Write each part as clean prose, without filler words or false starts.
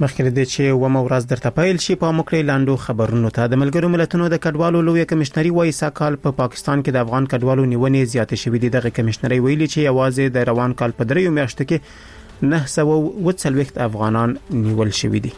مخکې د چې ومه ورځ درته پیل شي په مکرې لاندو خبرونو ته د ملګرو ملتونو د کډوالو لوی کمشنري وایي ساکال په پاکستان کې د افغان کډوالو نیونې زیاتې شوې دي. دغه کمشنري ویلي چې یوازې د روان کال په 3 میاشتو کې 940 افغانان نیول شوي دي.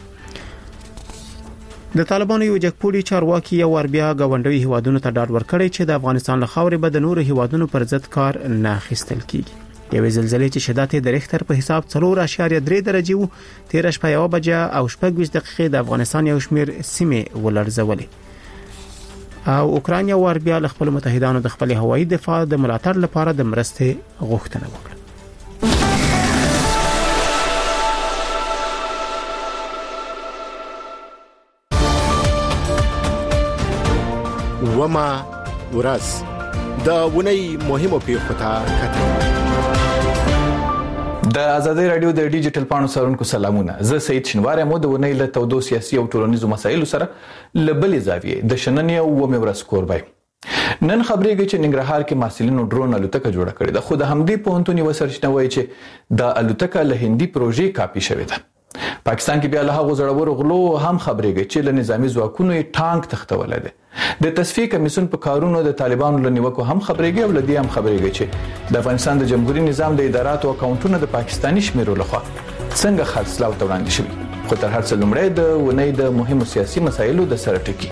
د طالبانو یو جګپوړي چارواکي یو ور بیا غونډوي هیوادونو ته ډاډ ورکړی چې د افغانستان له خاورې به د نورو هیوادونو پر ضد کار نه اخیستل کیږي. یوې زلزلې چې شدت یې د ریختر په حساب 4.3 درجه وو 13 په 1 بجه او 25 دقیقې د افغانستان یو شمیر سیمې ولړزولې. او اوکرانیا ور بیا له خپل متحدانو د خپل هوایي دفاع د ملاتړ لپاره د مرستې غوښتنه وکړه. وما ورځ د ونی مهمو پیښو ته کتل. د آزادۍ رادیو د ډیجیټل پاڼو سرونکو سلامونه. زه سید شنوار یم د ونی له تودو سیاسي او ټولنیزو مسایلو سره لبلې زاویې د شننې او ومه ورځ کوربای. نن خبرېږي چې ننګرهار کې محصلینو ډرون الوتکه جوړه کړې ده، خو د همدې پوهنتون یو سرچینه وایي چې د الوتکه له هندي پروژې کاپي شوې ده. پاکستان کې بیا له هغو زړورو غلو هم خبرېږي چې له نظامی ځواکونو یې ټانک تختولای دی. د تصفیه کمیسیون په کارونو د طالبانو له نیوکو هم خبرېږي او لدی هم خبرېږي چې د افغانستان د جمهوریت نظام د ادارات او اکاونټونو د پاکستانی شمیرو لخوا څنګه خرڅلاو ته وړاندې شوی. خو تر هر څه لومړی د ونی د مهمو سیاسي مسایلو د سره ټکی.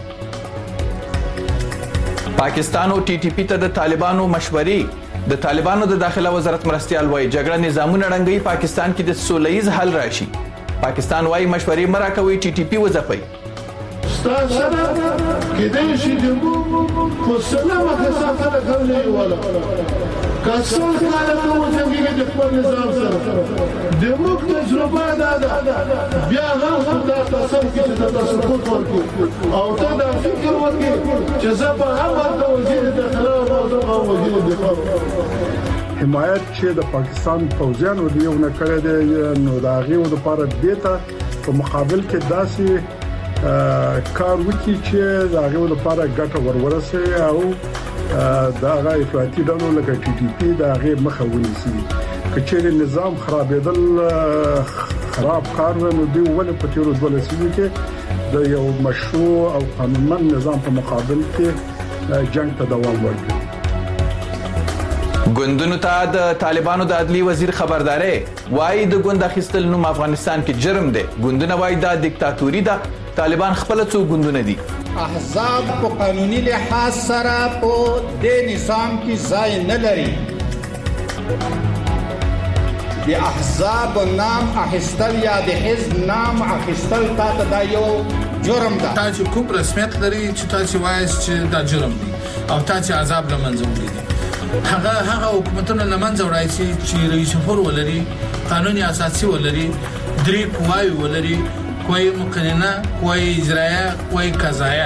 پاکستان او ټي ټي پی ته د طالبانو مشورې. د طالبانو د داخله وزارت مرستيال وایي جګړه نظامونه رنګي پاکستان کې د سولهیز حل راشي. پاکستان وایي مشورې مرا کوي ټي ټي پی وځپي. ستاسو کې د شي د مسلمه کسافه کولې ولا کاسو کاله ته وځي د خپل نظام سره د موږ تجربه ده بیا هم دا تاسو کې د تاسو ورکو او ته دا فکر وکړي چې زه په هغه د وزیر داخله او وزیر دفاع حمایت چې د پاکستان فوجیانو دیونه کړی دی نو دا غيو د لپاره دیتا په مقابل کې داسې کار وکړي چې دا غو لپاره ګټه ورورسي او دا غي افراطي ډول لکه ټي ټي پی دا غي مخه ونیسي. کچېر نظام خرابېدل خراب کار نو دی ول په تیرو ډول سوي کې د یو مشروع او قانونمند نظام په مقابل کې جنگ ته دوام ورکړي. ګوندونو ته د طالبانو د عدلی وزیر خبرداري وایي د ګوند اخیستل نوم افغانستان کې جرم دی. ګوندونه وایي دا دیکتاتوري ده. طالبان خپل څو ګوندونه دي. احزاب په قانوني لحاظ سره په دې نظام کې ځای نه لري. د احزاب نام اخیستل یا د حزب نام اخیستل تاسو دا یو جرم ده. تاسو کوم رسمیت لري چې تاسو وایي چې دا جرم دی او تاسو عذاب لمنځه وړي. هغه حکومتونه لمنځه وړي چې رئیس جمهور ولري، قانوني اساسي ولري، درې قواوی ولري، کوئی مقننه، کوئی اجرایه، کوئی قضایه.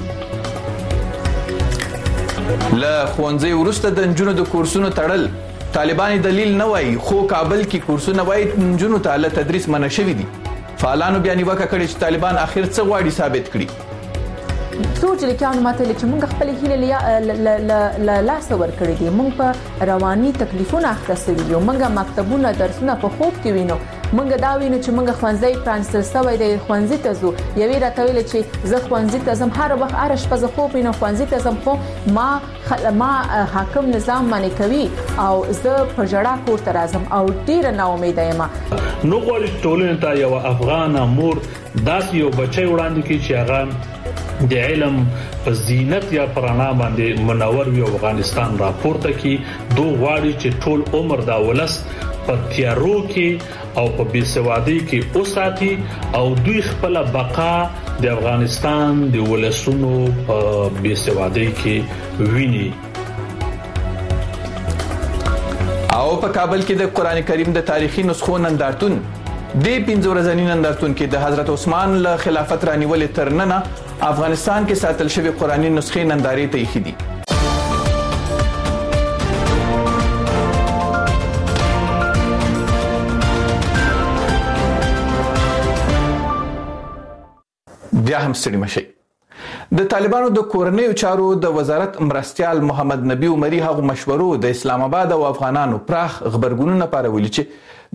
له ښوونځي وروسته د نجونو د کورسونو تړل طالبان دلیل نه وایي، خو کابل کې کورسونه وایي نجونو ته له تدریس منع شوی دي. فعالانو بیا نیوکه کړې چې طالبان اخر څه غواړي ثابت کړي. سوچ لیکانو ماته چې موږ خپل هیله لا لاس ور کړی دي. موږ په رواني تکلیفونه اخته سوي یو. موږ مکتبونه درسونه په خوب کې وینو. موږ دا وینو چې موږ ښوونځي پرانستل سوی دی. ښوونځي ته ځو یوې راته ویل چې زه ښوونځي ته ځم هر وخت هر شپه زه خوب وینم ښوونځي ته ځم خو ما حاکم نظام باندې کوي او زه په جړه کور ته راځم او ډیر نا امید یم. نو غواړي ټولنه ته یو افغان مور داس یو بچي وړاندې کی چې هغه د علم په زینت یا پرانا باندې منور وي. افغانستان راپورته کی دوه غواړي چې ټول عمر دا ولس په تیارو کې او په بیسوادۍ کې اوساتي او دوی خپل بقا د افغانستان د ولسونو په بیسوادۍ کې ویني. او په کابل کې د قران کریم د تاریخي نسخو نندارتون د 15 ورځې نندارتون کې د حضرت عثمان له خلافت رانیولې ترننه افغانستان کې ساتل شوی قرآني نسخې نندارې ته ایښې دي. بیا هم ستړي مشي. د طالبانو د کورنیو چارو د وزارت مرستيال محمد نبی عمری هغه مشورو د اسلام آباد او افغانانو پراخ خبرګونونه پارولي چې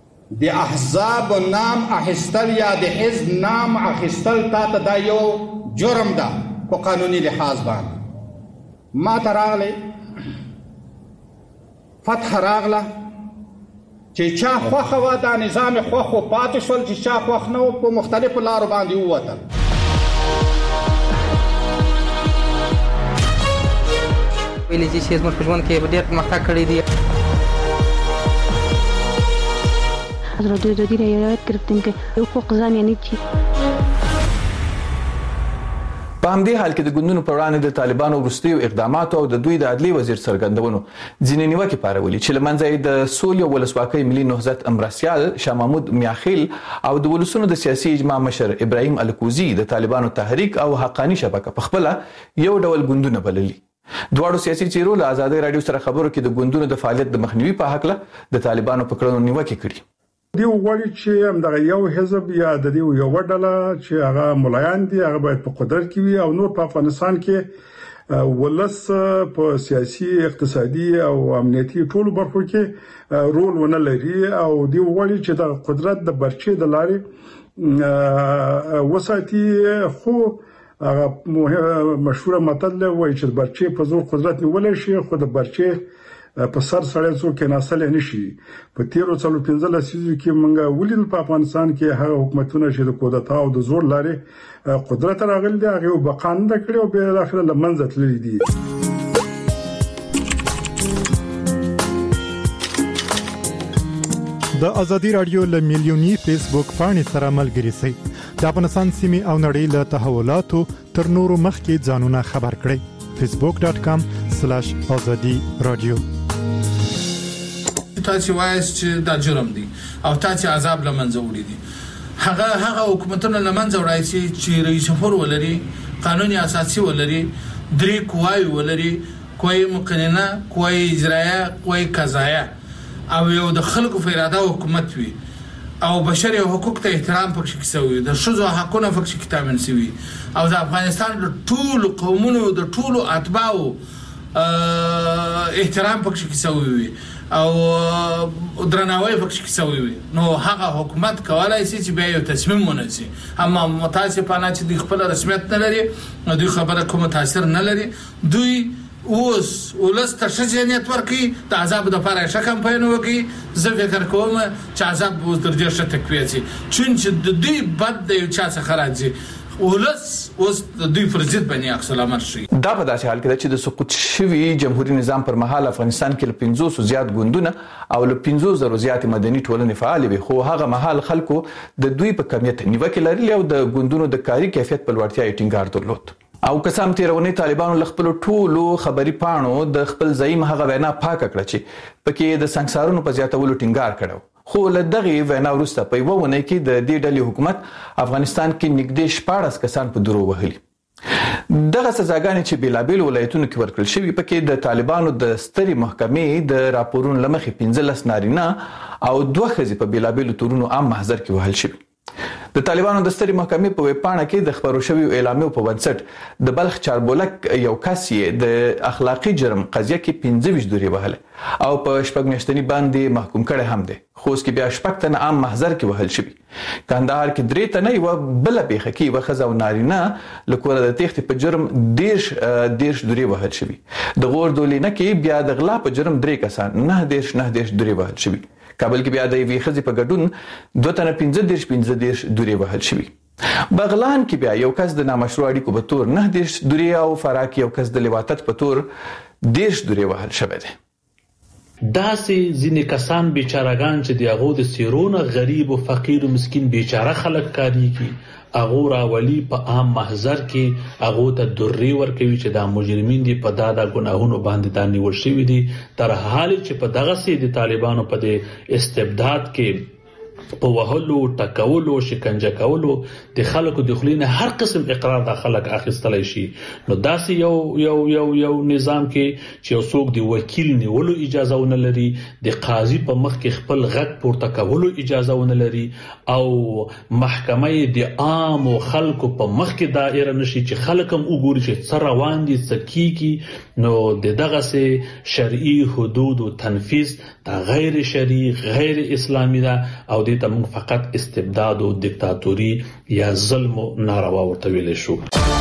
د احزاب نام اخیستل یا د حزب نام اخیستل تا ته دا یو جرم ده په قانوني لحاظ باندې. ما ته راغلی فتح راغله چې چا خوښه وه دا نظام خوښ و پاتې شول، چې چا خوښ نه و په مختلفو لارو باندې ووتل. ویلې چې زموږ په ژوند کې ډېر پرمختګ کړی دی. حضرت دوی رعایت کردن که حقوق زن یعنی چی؟ په همدې حال کې د ګوندونو پر وړاندې د طالبانو وروستیو اقداماتو او د دوی د عدلي وزیر څرګندونو ځینې نیوکې پارولي چې له منځه یې د سولې او ولسواکۍ ملي نهضت مرستیال شاه محمود میاخیل او د ولسونو د سیاسي اجماع مشر ابراهیم الکوزي د طالبانو تحریک او حقانی شبکه په خپله یو ډول ګوندونه بللي. دواړو سیاسي چیرو له ازادۍ راډیو سره خبرو کې د ګوندونو د فعالیت د مخنیوي په هکله د طالبانو په کړنو نیوکې کړي. دی وغواړي چې همدغه یو حزب یا د دې یو ډله چې هغه ملایان دي هغه باید په قدرت کې وي او نور په افغانستان کې ولس په سیاسي اقتصادي او امنیتي ټولو برخو کې رول ونه لري او دی وغواړي چې د قدرت د برچې د لارې وساتي. خو هغه مشهور متل وایي چې برچې په زور قدرت نیول شي خو د برچې په سر سړی څوک کې ناسل نه شي. په 1315 لسیزو کې موږ ولیدل په افغانستان کې هغه حکومتونه چې د کودتا او د زور لارې قدرت راغلي دي هغه بقانده کړی او به اخر له منځ تللی دي. د ازادي رادیو له میلیونی فیسبوک پاڼې سره ملګري شئ. د افغانستان سیمې او نړۍ له تحولاتو تر نورو مخکې ځانونه خبر کړئ. facebook.com/azadi radio. تاسو وایي چې دا جرم دی او تاسو عذاب لمنځه وړي دي. هغه حکومتونه لمنځه وړي چې رئیس جمهور ولري، قانوني اساسي ولري، درې قواوی ولري، قوی مقننه، قوی اجرایه، قوی قضایه او یو د خلکو په اراده حکومت وي او بشري حقوق ته احترام پکې کیږي، د شذو حقونه پکې تامین شوی او د افغانستان د ټولو قومونو د ټولو اتباعو احترام پکې کیږي او درناوی پکې کیږي. نو هغه حکومت کولای شي چې بیا یو تصمیم ونیسي. اما متاسفانه چې د خپل رسمیت نه لري، دوی خبره کوم تاثیر نه لري. دوی اوس ولست شجنیت ورکی د عذاب د لپاره شکم پېنو وکي. زه فکر کوم چې عذاب اوس درجه شته کوي چې د دوی بد دی چا څخه راځي ولس اوس د دوی پر ضد باندې عکس العمل شي. دا په داسې حال کې چې د سقوط شوی جمهوریت نظام پر مهال افغانستان کې له 500 زیات ګوندونه او له 500 زیات مدني ټولنې فعال وي، خو هغه مهال خلکو د دوی په کمیت نیوکه لري او د ګوندونو د کاري کیفیت په لوړتیا یې ټینګار درلود. او قسم تیرونی طالبانو له خپل ټولو خبري پاڼو د خپل زعیم هغه وینا پاک کړه چې پکې د سنگسارونو په زیاتولو ټینګار کړو. خو له دغه وینا وروسته په یوه ونه کې د دې ډلې حکومت افغانستان کې نږدې 14 کسان په درو وهلي. دغه سزاګانې چې بلابل ولایتونو کې ورکړل شوی پکې د طالبانو د ستري محکمې د راپورونو لمخې 15 نارینه او 2 ښځې په بلابل تورونو عام محضر کې وهل شوی. د طالبانو د ستري محکمې په ویبپاڼه کې د خبرو شوی اعلامیو په بنسټ د بلخ چاربولک یو کس یې د اخلاقی جرم قضیه کې 15 دورې وهله او په شپږ میاشتنی باندې محکوم کړي هم دي. خو اس کې بیا شپږ تن عام محضر کې وهل شوی. کندهار کې 3 تنه یو بل پیخه کې وخزه او نارینه لکوره د تخت په جرم 10 دورې وهل شوی. د غور دولینه کې بیا د غلا په جرم 3 کسان 9 دورې وهل شوی. کابل کې بیا د وی خزي په ګډون 2 تنه 15 دورې وهل شوی. بغلان کې بیا یو کس د نامشروع اړیکو په تور 9 دورې او فرا کې یو کس د لواتت په تور 10 دورې وهل شوی دی. داسې ځینې کسان بیچارهګان چې د هغو د سیرونه غریب او فقیر او مسکین بیچاره خلک کاریږي هغه راولي په عام محضر کې هغه ته درې ورکوي چې دا مجرمین دي په دادا ګناهونو باندې دا نیول شوی دي تر حال چې په دغه سي د طالبانو په د استبداد کې په وهلو ټکولو شکنجه کولو د خلکو د خلینو هر قسم اقرار د خلک اخیستلای شي نو داسې یو نظام کې چې څوک د وکیل نیولو اجازه ونه لري د قاضي په مخ کې خپل غږ پورته کولو اجازه ونه لري او محکمه د عام خلکو په مخ کې دایره نشي چې خلک هم وګوري چې څه روان دي څه کیږي نو دغه سه شرعي حدود او تنفيذ دا غیر شرعي غیر اسلامي ده او د موږ فقط استبداد او دیکتاتوري یا ظلم او ناروا ورته ویل شو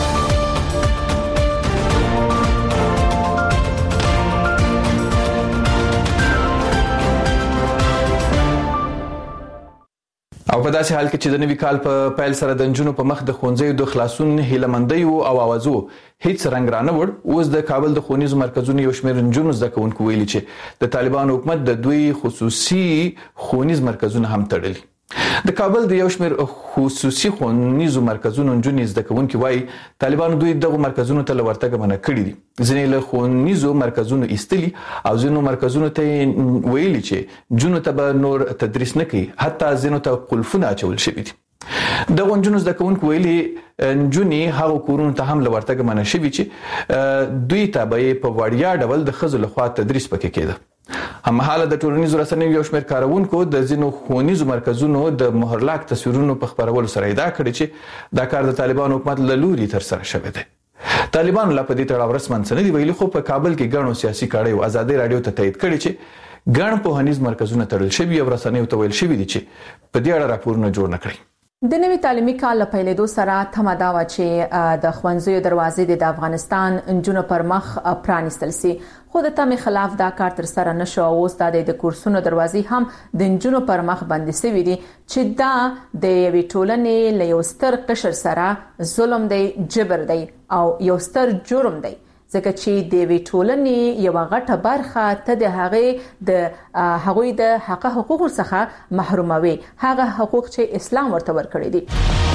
او په داسې حال کې چې د نوي کال په پیل سره د جنونو په مخ د خونځې د خلاصون هیلمندۍ او اوازو هیڅ رنگ رانه وړ اوس د کابل د خونیز مرکزونو یو شمېر جنونو ځکهونکو ویلي چې د طالبان حکومت د دوی خصوصي خونیز مرکزونه هم تړلي د کابل د یو شمېر خصوصي خونیزو مرکزونو جنونو ځکهونکو وایي طالبان دوی دغه مرکزونو ته لورتګ منع کړی دي ځینې له خونیزو مرکزونو ایستلي او ځینو مرکزونو ته ویلي چې جنونو ته به نور تدریس نه کوي حتی ځینو ته قلفونه اچول شوي دي د غونجونو ځکهونکو ویلي جونی هغه کورونو ته هم لورتګ منع شوي چې دوی ته به په وړیا ډول د ښځو لخوا تدریس پکې کېده همحاله د ټولنیزو رسنیو یو شمېر کارونکو د ځینو خونیزو مرکزونو د مهرلاک تصویرونو په خپرولو سره ادعا کړې چې دا کار د طالبان حکومت له لوري ترسره شوی دی طالبان لا په دې تړاو رسمن څه نه دی ویلي خو په کابل کې ګڼو سیاسي کاڼیو ازادي رادیو ته تایید کړی چې ګڼ پوهنیز مرکزونه تړل شوي او رسنیو ته ویل شوي دي چې په دې اړه راپورونه جوړ نه کړي د نوي تعلیمي کال په پیلېدو سره تمه دا و چې د ښوونځیو دروازې د افغانستان نجونو پر مخ پرانیستل سي خو د تمې خلاف دا کار تر سره نشو او اوس د کورسونو دروازې هم د نجونو پر مخ بندې شوې دي چې دا د یوې ټولنې له یو ستر قشر سره ظلم دی جبر دی او یو ستر جرم دی ځکه چې د وی ټولنې یو غټه برخه ته د هغوی د حقوقو څخه محروموي هغه حقوق چې اسلام ورته ورکړي دي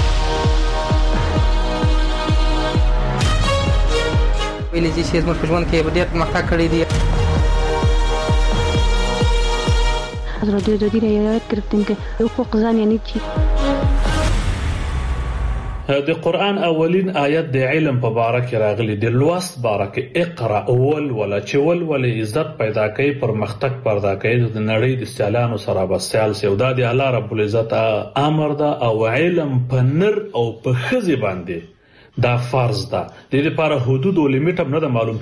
ویلې چې زموږ په ژوند کې ډېر پرمختګ کړی دی حضرت دوی روایت کړتن کې حقوق ځان یعنی چې د قرآن اولین آیت د علم په باره کې راغلي د لوست باره کې اقرا اول ولا چول ولا عزت پیدا کوي پرمختګ پیدا کوي د نړۍ د سیالانو سره بسیال سودا د الله رب العزت امر ده او علم په نر او په خزي باندې دا فرض ده د دې لپاره حدود او لیمیټ هم نه معلوم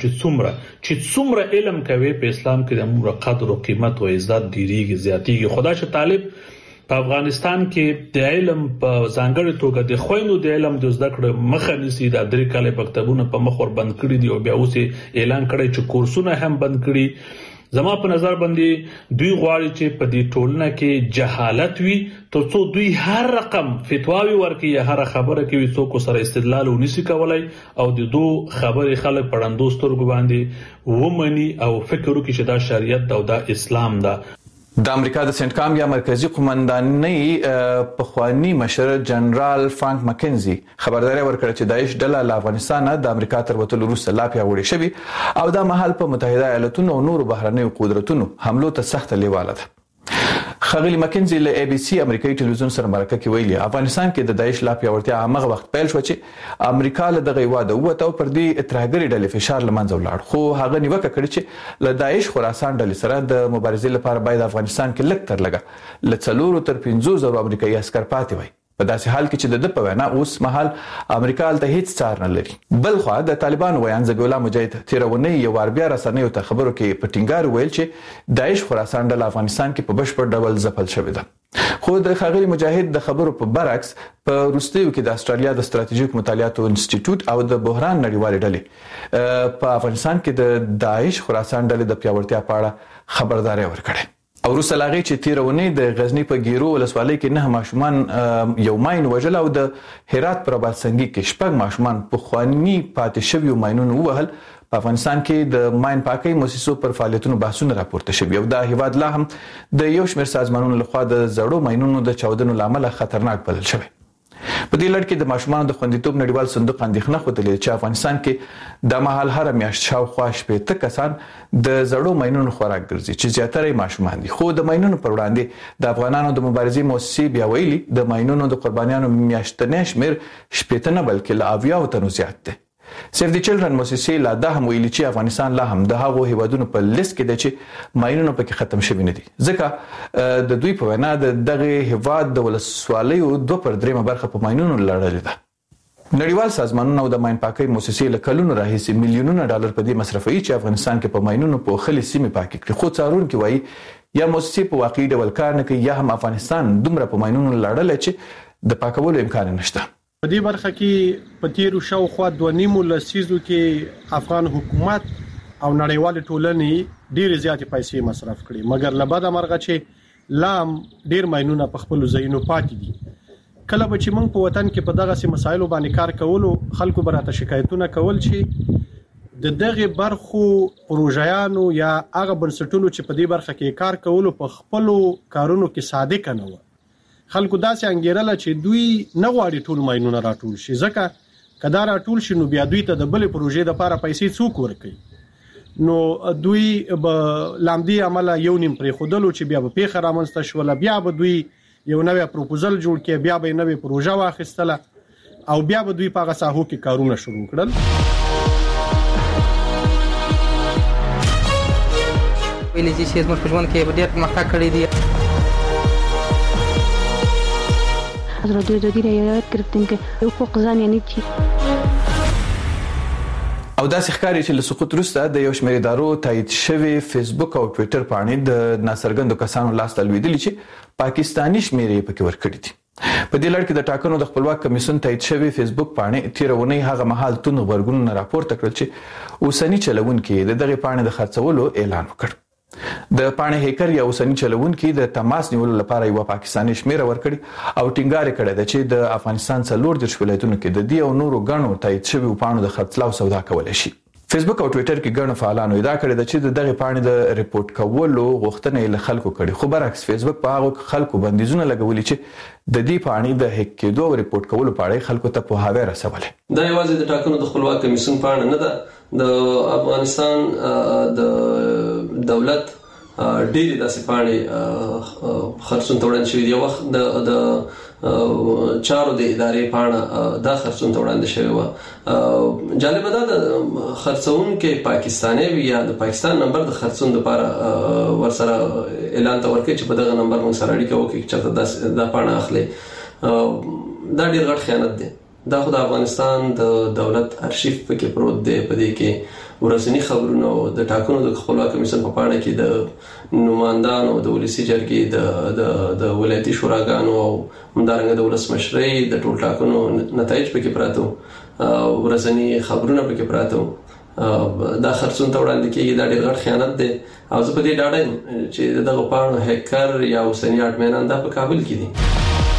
چې څومره علم کوي په اسلام کې د امور قدر او قیمت او عزت ډیریږي زیاتیږي خدای شه طالب په افغانستان کې د علم په ځانګړي توګه د خويندو د علم د زده کړې مخه نسی د درې کال مکتبونو په مخ ور بند کړی دی او بیا اوس اعلان کړی چې کورسونه هم بند کړي زما په نظر باندې دوی غواړي چې په دې ټولنه کې جهالت وي ترڅو دوی هر رقم فتواوی ورکړي یا هر خبره کوي څوک سره استدلال ونیسي کولای او د دوه خبرې خلک پړندو سترګو باندې ومني او فکر وکړي چې دا شریعت او دا اسلام ده د امریکا د سنت کام یا مرکزی قومندانۍ پخوانی مشر جنرال فرانک مکنزي خبرداري ورکړه چې داعش ډله له افغانستان د امریکا تر وتلو وروسته لا پیاوړې شوې او دا مهال په متحده ایالاتونو او نورو بهرنیو قدرتونو حملو ته سخت لیواله ده خغلی مکنزي له اي بي سي امریکایي ټلویزیون سره مرکه کې ویلي افغانستان کې د داعش لا پیاوړتیا هغه وخت پیل شو چې امریکا له دغه واده وته پر دې اتراګری ډلې فشار لمنځه ولاړ خو هغه نیوکه کړې چې له داعش خراسان ډلې سره د مبارزې لپاره باید افغانستان کې لږ تر لږه ل 4 تر 5,000 امریکایي عسكر پاتې وي په داسې حال کې چې د په وینا اوس مهال امریکا ته هیڅ څار نه لري بل خو د طالبان ویان ذبیح الله مجاهد تیرونه یو ور بیا رسنیو ته خبرو کې په ټینګار ویل چې داعش خراسان ډله افغانستان کې په بشپړ ډول ځپل شوې ده خو د خغلی مجاهد د خبرو په برعکس په روسیو کې د استرالیا د ستراتیژیک مطالعاتو انسټیټیوټ او د بحران نړیوال ډلې په افغانستان کې د داعش خراسان ډلې د پیاوړتیا په اړه خبرداري ورکړه او روسه لاغي چې تیرونه د غزنی په ګیرو ولسوالۍ کې نه ماشومان یو ماین وجل او د هرات پر باسنګي کې شپږ ماشومان په خواني پاتې شوی ماینونو وهل په افغانستان کې د ماین پاکي مؤسسو پر فعالیتونو بحثونه راپورته شوی او د هیواد لا هم د یو شمېر سازمانونو لخوا د زړو ماینونو د چاودنو لامل خطرناک بلل شوی په دې لړ کې د ماشومان د خوندیتوب نړیوال صندوق اندېښنه خوده چې افغانستان کې د مهال هر میاشت شاوخوا 80 کسان د زړو ماینونو خوراک ګرځي چې زیاتره ماشومان دي. خو د ماینونو پر وړاندې د افغانانو د مبارزې مؤسسې بیا ویلي د ماینونو د قربانیانو میاشتنی شمیر 80 نه بلکې ل 80 تنو زیات دی. سیف دی چلډرن موسسې لا د هم ویلي چې افغانستان لا هم د هغو هیوادونو په لیست کې دی چې ماینونه پکې ختم شوي نه دي، ځکه د دوی په وینا د دغه هیواد د ولسوالیو 2/3 برخه په ماینونو لړلې ده. نړیوال سازمانونه او د ماین پاکۍ موسسې له کلونو راهیسې میلیونونه ډالر په دې مصرفوي چې افغانستان کې په ماینونو په خلي سیمې پاکي کړي، خو څارونکي وایي یا موسسې په واقعي ډول کار نه کوي یا هم افغانستان دومره په ماینونو لړل چې د پاکولو امکان نشته. په دې برخه کې په تیرو شاوخوا 2.5 لسیزو کې افغان حکومت او نړیوال ټولنې ډېر زیاتې پیسې مصرف کړي، مګر لبد امرغه چې لام ډېر ماینونه په خپل ځایونو پاتې دي. کله به چې موږ په وطن کې په دغه سي مسایلو باندې کار کولو، خلکو براته شکایتونه کول چې د دغه برخو پروژیانو یا هغه بنسټونو چې په دې برخه کې کار کولو په خپل کارونو کې صادق نه و. خلکو داسې انګیرله چې دوی نه غواړي ټول ماینونه راټول شي، ځکه کدا راټول شي نو بیا دوی ته د بلې پروژې لپاره پیسې څوک ورکوي، نو دوی به لامدي عمله یو نیم پرې خودلو چې بیا به پیښه رامنځته شوله، بیا به دوی یو نوې پروپوزل جوړ کړي، بیا به نوې پروژه واخیستله او بیا به دوی په هغه ساحو کې کارونه شروع کړل. ویلې چې زموږ په ژوند کې ډېر پرمختګ کړی دی. از رادیو دادی را یاد گرفتیم که حقوق زن یعنی چی. او داسې ښکاري چې له سقوط وروسته د یو شمېر ادارو تایید شوی فیسبوک او ټویټر پاڼې د ناڅرګندو کسانو لاس ته لوېدلي چې پاکستاني شمېرې پکې ورکړي دي. په دې لړ کې د ټاکنو د خپلواک کمیسیون تایید شوی فیسبوک پاڼې تیر اونۍ هغه مهال توند غبرګونونه راپورته کړل چې اوسنی چلوونکي د دغه پاڼې د خرڅولو اعلان وکړ. د پاڼې هیکر یا اوسنی چلوونکي د تماس نیولو لپاره یو پاکستاني شمیره ورکړي او ټینګار کړی دی چې د افغانستان 4 ولایتونو کې د دې او نورو غنو تایید شوی پاڼو د خرڅلاو سودا کولای شي. فیسبوک او ټویټر کې غنو فعالانو ادعا کړې ده چې دغه پاڼې د ریپورت کولو غوښتنه یې له خلکو کړې، خو برعکس فیسبوک په هغه خلکو بندیزونه لګولي چې د دې پاڼې د هک کېدو او ریپورت کولو په اړه خلکو ته په هاوی رسولې. دا یوازې د ټاکنو د خپلواک کمیسیون پاڼه نه ده، د افغانستان د دولت ډېری داسې پاڼې خرڅون ته وړاندې شوې دي. یو وخت د چارو د ادارې پاڼه دا خرڅون ته وړاندې شوې وه. جالبه دا د خرڅونکي پاکستاني وي یا د پاکستان نمبر د خرڅون لپاره ورسره اعلان ته ورکړي چې په دغه نمبر موږ سره اړیکه وکړي چې دا پاڼه اخلي. دا ډېر غټ خیانت دی. دا خو د افغانستان د دولت ارشیف پکې پروت دی. په دې کې ورځنی خبرونه او د ټاکنو د خپلواک کمیسیون په پاڼه کې د نمائندانو د ولسی جرګې د ولایتي شوراګانو او همدارنګه د ولسمشرۍ د ټول ټاکنو نتایج پکې پراته، ورځنی خبرونه پکې پراته. دا خرڅون ته وړاندې کېږي. دا ډېر غټ خیانت دی او زه په دې ډاډه یم چې دغه پاڼو هیکر یا اوسني اډمینان دا په کابل کې دي.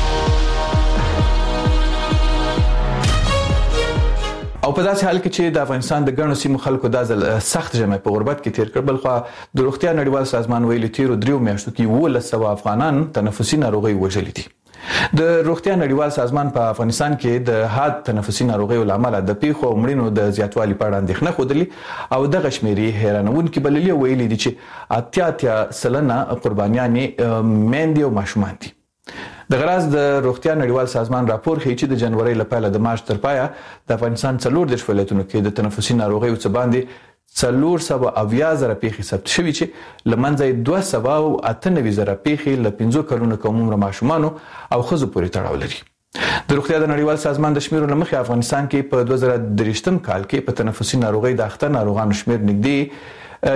او په داسې حال کې چې د افغانستان د غنو سیمو خلکو د ځل سخت جمع په غربت کې تیر کړ، بلخو د روغتیا نړیوال سازمان ویلي تیرو 3 میاشتو کې 100 افغانان تنفسي ناروغي وژلي دي. د روغتیا نړیوال سازمان په افغانستان کې د حاد تنفسي ناروغیو لامل د پیښو او مړینو د زیاتوالي په اړه اندېښنه خوده او د غشميري حیرانونکي بللي ویلي دي چې 80% قربانیانې میندې او ماشومان دي. د غراز د روغتیا نړیوال سازمان راپور ښیي چې د جنوري لپاره د مارچ تر پایه د افغانستان 4 ولایتونو کې د تنفسي ناروغیو څخه باندې 470,000 پیښې ثبت شوې چې لمنځه 298,000 پیښې له 15 کلونو کم عمر ماشومان او ښځو پورې تړاو لري. د روغتیا د نړیوال سازمان د شمیرو لمخې افغانستان کې په 2023م کال کې په تنفسي ناروغي د اخته ناروغانو شمیر نږدې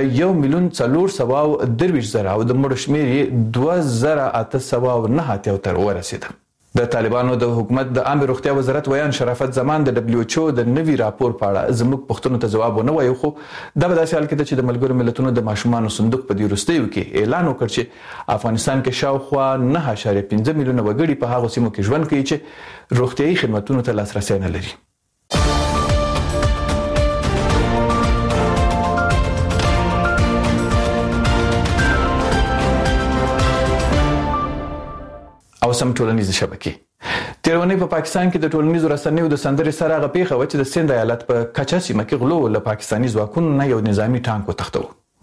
1,422,000 او د مړو شمیر 2,809 تر ورسېده. د طالبانو د حکومت د عامه روغتیا وزارت ویان شرافت زمان د WHO د نوي راپور په اړه زموږ پښتنو ته جواب ونه وایي، خو دا به داسې حال کې چې د ملګرو ملتونو د ماشومان صندوق په دې وروستیو کې اعلان وکړ چې افغانستان کې شاوخوا 9.5 میلیونه وګړي په هغه سیمو کې ژوند کوي چې روغتيایي خدماتو ته لاسرسي نه لري. او سم ټولنیز شبکې تیرونی په پاکستان کې د ټولنیزو رسنیو د سندرې سره غپیخه و چې د سند ایالت په کچا سیمه کې غلو له پاکستاني ځواکونو نه یو نظامی ټانک وتښتو.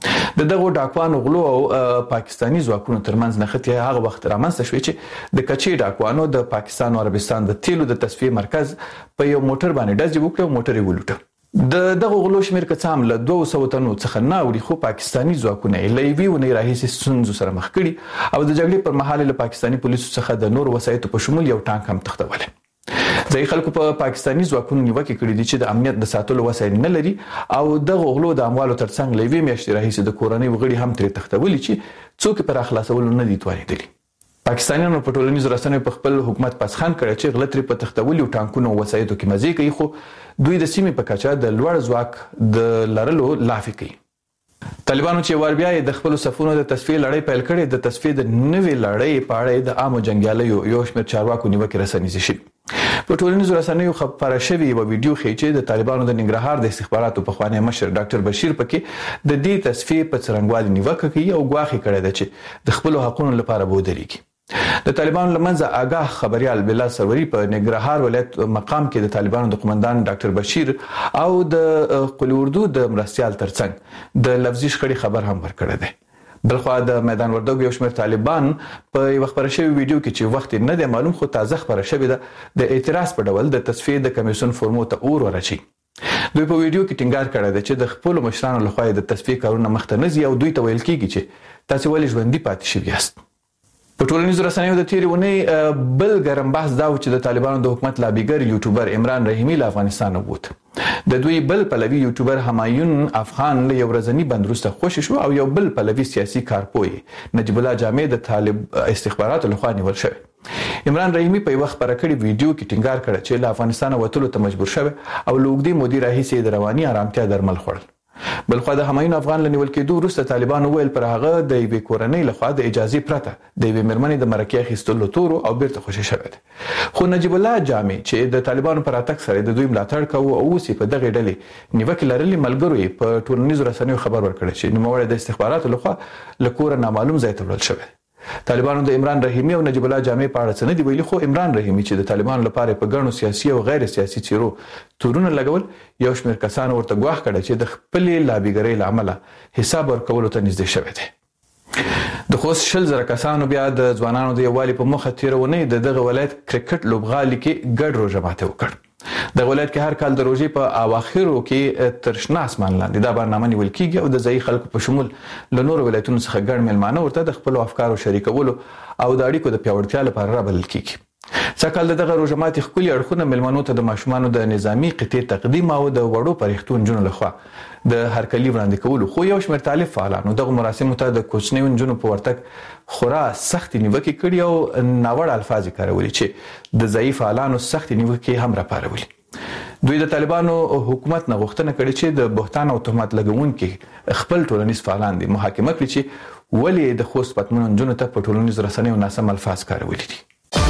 د دغه ډاکوانو غلو او پاکستاني ځواکونو ترمنځ نښتې هغه وخت رامنځته شوې چې د کچې ډاکوانو د پاکستان او عربستان د تیلو د تصفیې مرکز په یو موټر باندې ډزې وکړې او موټر یې ولوټه. د دغه غلو شمیر که څه هم له 200 تنو څخه نه اوړي، خو پاکستاني ځواکونه یې له یوې اونۍ راهیسې ستونزو سره مخ کړي او د جګړې پر مهال له پاکستاني پولیسو څخه د نورو وسایطو په شمول یو ټانک هم تښتولی. ځایي خلکو په پاکستاني ځواکونو نیوکې کړې دي چې د امنیت د ساتلو وسایل نه لري او دغه غلو د اموالو ترڅنګ له یوې میاشتې راهیسې د کورنۍ وګړي هم ترې تښتولي چې څوک یې پر اخلاصولو نه دي توانېدلي. پاکستانیانو په ټولنیزو رسنیو په خپل حکومت پسخان کړی چې غله ترې په تښتولي ټانکونو او وسایطو کې مزې کوي، خو دوی د سیمې په کچه د لوړ ځواک د لرلو لافې کوي. طالبانو چې ور بیا د خپل صفونو د تصفیې لړۍ پیل کړې، د تصفیې د نوې لړۍ په اړه د عامو جنګیالیو یو شمېر چارواکو نیوکې رسنیزې شوې. په ټولنیزو رسنیو خبره شوې یوه ویډیو ښیي چې د طالبانو د ننګرهار د استخباراتو پخوانی مشر ډاکټر بشیر پکې د دې تصفیې په څرنګوالي نیوکه کوي او ګواښ کړی ده چې د خپلو حقونو لپاره به ودرېږي. د طالبانو لمنځه آگاه خبريال بلال سروری په ننګرهار ولایت مقام کې د طالبانو د قومندان ډاکټر بشیر او د قلی اردو د مرستيال ترڅنګ د لفظي شخړې خبر هم ورکړی دی. بلخوا د میدان وردګو یو شمېر طالبان په یو خبره شوی ویډیو کې چې وخت نه دی معلوم خو تازه خبره شوې ده د اعتراض په ډول د تصفیې د کمیسیون فورمو ته اور ورچي. دوی په ویډیو کې ټینګار کړی دی چې د خپل مشرانو لخوا د تصفیې کارونه مخته نه ځي او دوی ته ویل کیږي چې تاسو ولې ژوندۍ پاتې شوي یاست. په ټولنیزو رسنیو د تیرې ونې بل ګرم بحث دا و چې د طالبانو د حکومت لابیګر یوټیوبر عمران رحیمي له افغانستان ووت. د دوی بل پلوي یوټیوبر همایون افغان له یو ورځنی بند وروسته خوشی شو او یو بل پلوي سیاسي کارپوی نجیب الله جامع د طالب استخباراتو لخوا نیول شوی. عمران رحیمي په یو خبره کړي ویډیو کې ټینګار کړی چې له افغانستان وتلو ته مجبور شوی او له اوږدې مودې راهیسې د رواني آرامتیا درمل خوړل. بلخوا د همایون افغان له نیول کېدو وروسته طالبانو ویل پر هغه د یوې کورنۍ لخوا د اجازې پرته د یوې مېرمنې د مرکې اخیستلو تورو او بیرته خوشي شوی دی. خو نجیب الله جامع چې د طالبانو پر راتګ سره د دوی ملاتړ کوي او اوس په دغه ډلې نیوکې لرلې ملګرو یې په ټولنیزو رسنیو خبر ورکړی چې نوموړی د استخباراتو لخوا له کوره نامعلوم ځای ته وړل شوی. طالبانو د عمران رحیمي او نجیب الله جامع په اړه څه نه دی ویلي، خو عمران رحیمي چې د طالبانو لپاره په ګڼو سیاسي او غیر سیاسي چیرو تورونه لګول، یو شمېر کسان ورته ګواښ کړی چې د خپلې لابیګرۍ له امله حساب ورکولو ته نږدې شوی دی. د خوست 100,000 کسانو بیا د ځوانانو د یووالي په موخه تیره اونۍ د دغه ولایت کرکټ لوبغالي کې ګډ روژه ماتی وکړ. د ولایت کې هر کال د روژې په اواخرو کې تر شنه اسمان لاندې دا برنامه نیول کیږي او د ځایي خلکو په شمول له نورو ولایتونو څخه ګڼ میلمانه ورته د خپلو افکارو شریکولو او د اړیکو د پیاوړتیا لپاره رابلل کیږي. سږکال د دغه روژه ماتي ښکلي اړخونه میلمنو ته د ماشومانو د نظامي قطعې تقدیم او د وړو پرښتو نجونو لخوا د هرکلي وړاندې کولو، خو یو شمېر طالب فعالانو دغه مراسمو ته د کوچنیو نجونو په ورتګ خورا سختې نیوکې کړي او ناوړه الفاظ یې کارولي چې د ځایي فعالانو سختې نیوکې هم راپارولي. دوی د طالبانو حکومت نه غوښتنه کړې چې د بهتان او تهمت لګونکي خپل ټولنیز فعالان دي محاکمه کړي چې ولې د خوست پتمنو نجونو ته په ټولنیزو رسنیو ناسم الفاظ کارولي دي.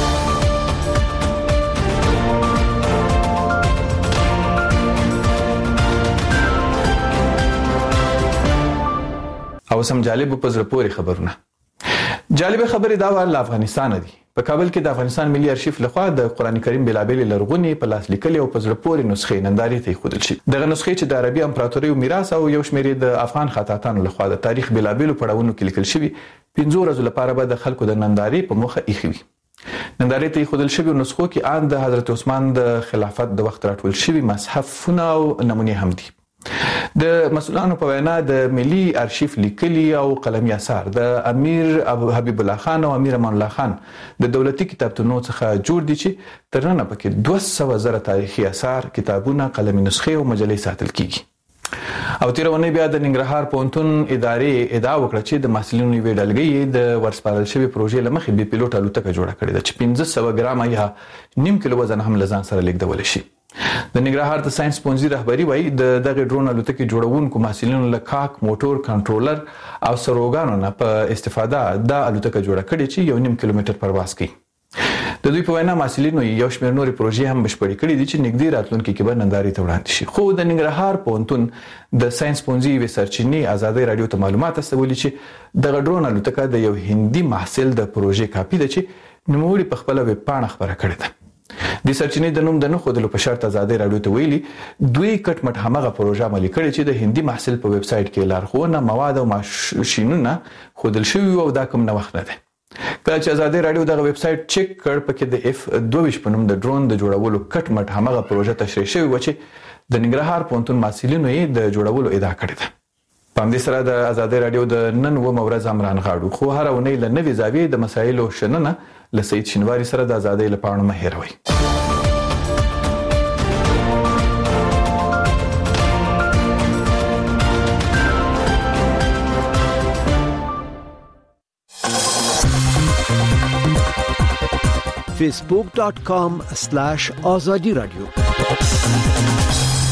او سم جالب په زړه پورې خبرونه. جالب خبرې دا ول افغانستان دي. په کابل کې د افغانستان ملي ارشیف لخوا د قران کریم بلابل لرغونی په لاس لیکل او په زړه پورې نسخې نندارې ته خودل شي. دغه نسخې چې د عربي امپراتوري او میراث او یو شمېر د افغان خطاطانو لخوا د تاریخ بلابل پړاوونو کې لیکل شوی 15 ورځې لپاره به د خلکو د نندارې په مخه ایښوي. نندارې ته خودل شوی نسخو کې ان د حضرت عثمان د خلافت د وخت راټول شوی مصحفونه او نمونې هم دي. د مسؤلانو په وینا د ملي ارشیف لیکلي او قلمي اثار د امیر حبیب الله خان او امیر امان الله خان د دولتي کتابتونو څخه جوړ دي چې ترنه پکې 200,000 تاریخي اثار، کتابونه، قلمي نسخې او مجلې ساتل کیږي. او تیرونه بیا د ننګرهار پونتون ادارې ادعا وکړه چې د محصلینو یو ډلګۍ د ورسپارل شوی پروژې لمخې بي پيلوټ الوتکه جوړه کړې ده چې 1500 ګرام یا 1.5 کیلو وزن هم لزان سره لیږدول شي. د ننګرهار د ساينس پونځي رهبری وایي د دغه ډرون الوتکې جوړونکو محصلینو له کاک موټور کنټرولر او سروګانو نه په استفاده د الوتکه جوړه کړې چې 1.5 کیلومتر پرواز کوي. د دوی په وینا محصلینو یو شمېر نورې پروژې هم بشپړې کړې دي چې نږدې راتلونکي کې به نندارې ته وړاندې شي. خو د ننګرهار پوهنتون د ساينس پونځي وی سرچینې آزادۍ رادیو ته معلومات استولي چې دغه ډرون الوتکه د یو هندي محصل د پروژې کاپی ده چې نوموړي په خپل ویب پاڼه خبره کړې ده. د سرچینې د نوم د نه خودلو په شرط ازادي رادیو ته ویلي دوی کټمټ همغه پروژه عملي کړې چې د هندي محصول په ویب سټ کې لارښوونه مواد او ماشینونه خودل شوی او دا کوم نه وخت نه ده. کله چې ازادي رادیو دغه ویب سټ چک کړ پکې د F22 په نوم د ډرون د جوړولو کټمټ همغه پروژه تشریح شوی و چې د ننګرهار پونتون محصلینو یې د جوړولو ادعا کړې ده. په همدې سره د ازادي رادیو د نن و مورز امران غاړو خو هر اونۍ له نوې زاویې د مسایلو شننه له سید شینواری سره د ازادۍ لپاره مه هېروئ. facebook.com/azadi radio